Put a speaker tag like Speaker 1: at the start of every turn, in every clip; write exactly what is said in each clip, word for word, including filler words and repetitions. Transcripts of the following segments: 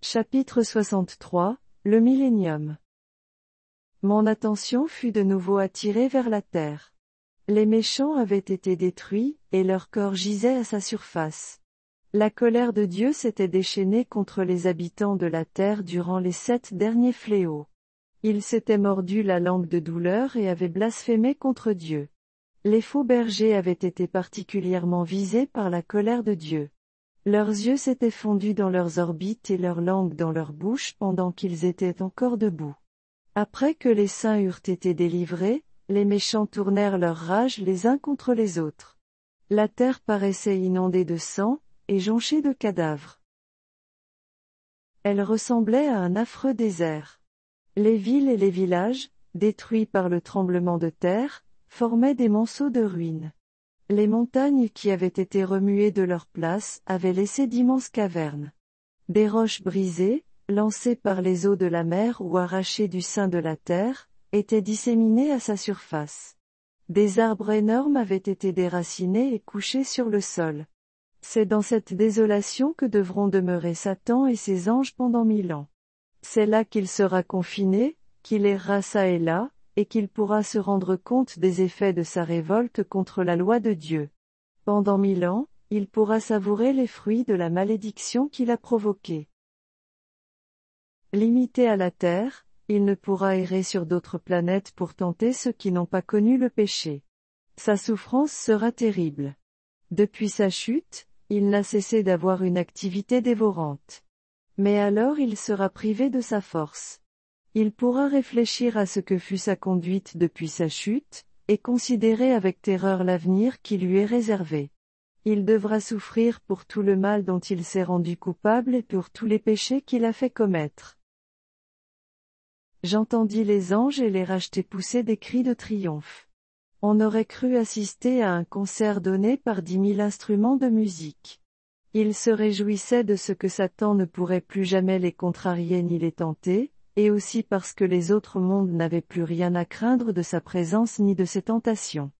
Speaker 1: Chapitre soixante-trois, le Millénium. Mon attention fut de nouveau attirée vers la terre. Les méchants avaient été détruits, et leur corps gisait à sa surface. La colère de Dieu s'était déchaînée contre les habitants de la terre durant les sept derniers fléaux. Ils s'étaient mordus la langue de douleur et avaient blasphémé contre Dieu. Les faux bergers avaient été particulièrement visés par la colère de Dieu. Leurs yeux s'étaient fondus dans leurs orbites et leur langue dans leur bouche pendant qu'ils étaient encore debout. Après que les saints eurent été délivrés, les méchants tournèrent leur rage les uns contre les autres. La terre paraissait inondée de sang, et jonchée de cadavres. Elle ressemblait à un affreux désert. Les villes et les villages, détruits par le tremblement de terre, formaient des monceaux de ruines. Les montagnes qui avaient été remuées de leur place avaient laissé d'immenses cavernes. Des roches brisées, lancées par les eaux de la mer ou arrachées du sein de la terre, étaient disséminées à sa surface. Des arbres énormes avaient été déracinés et couchés sur le sol. C'est dans cette désolation que devront demeurer Satan et ses anges pendant mille ans. C'est là qu'il sera confiné, qu'il errera çà et là, et qu'il pourra se rendre compte des effets de sa révolte contre la loi de Dieu. Pendant mille ans, il pourra savourer les fruits de la malédiction qu'il a provoquée. Limité à la terre, il ne pourra errer sur d'autres planètes pour tenter ceux qui n'ont pas connu le péché. Sa souffrance sera terrible. Depuis sa chute, il n'a cessé d'avoir une activité dévorante. Mais alors il sera privé de sa force. Il pourra réfléchir à ce que fut sa conduite depuis sa chute, et considérer avec terreur l'avenir qui lui est réservé. Il devra souffrir pour tout le mal dont il s'est rendu coupable et pour tous les péchés qu'il a fait commettre. J'entendis les anges et les rachetés pousser des cris de triomphe. On aurait cru assister à un concert donné par dix mille instruments de musique. Ils se réjouissaient de ce que Satan ne pourrait plus jamais les contrarier ni les tenter, et aussi parce que les autres mondes n'avaient plus rien à craindre de sa présence ni de ses tentations.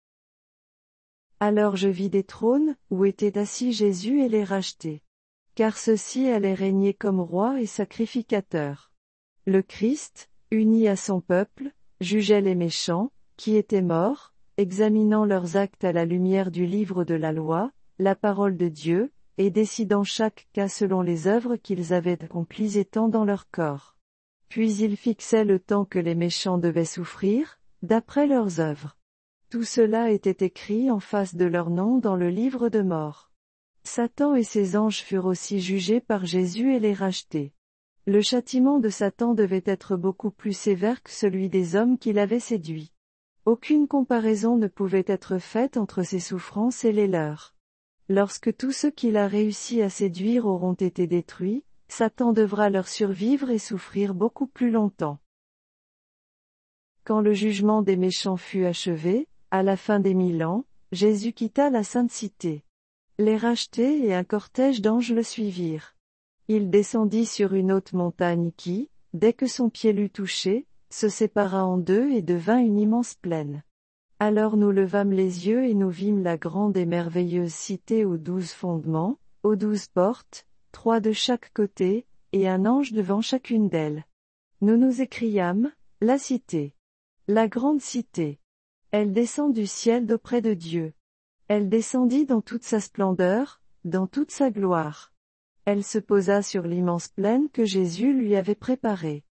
Speaker 1: Alors je vis des trônes, où étaient assis Jésus et les rachetés. Car ceux-ci allaient régner comme rois et sacrificateurs. Le Christ, uni à son peuple, jugeait les méchants, qui étaient morts, examinant leurs actes à la lumière du livre de la loi, la parole de Dieu, et décidant chaque cas selon les œuvres qu'ils avaient accomplies étant dans leur corps. Puis il fixait le temps que les méchants devaient souffrir, d'après leurs œuvres. Tout cela était écrit en face de leur nom dans le livre de mort. Satan et ses anges furent aussi jugés par Jésus et les rachetés. Le châtiment de Satan devait être beaucoup plus sévère que celui des hommes qu'il avait séduits. Aucune comparaison ne pouvait être faite entre ses souffrances et les leurs. Lorsque tous ceux qu'il a réussi à séduire auront été détruits, Satan devra leur survivre et souffrir beaucoup plus longtemps. Quand le jugement des méchants fut achevé, à la fin des mille ans, Jésus quitta la sainte cité. Les rachetés et un cortège d'anges le suivirent. Il descendit sur une haute montagne qui, dès que son pied l'eut touché, se sépara en deux et devint une immense plaine. Alors nous levâmes les yeux et nous vîmes la grande et merveilleuse cité aux douze fondements, aux douze portes, trois de chaque côté, et un ange devant chacune d'elles. Nous nous écriâmes, la cité. La grande cité. Elle descend du ciel d'auprès de Dieu. Elle descendit dans toute sa splendeur, dans toute sa gloire. Elle se posa sur l'immense plaine que Jésus lui avait préparée.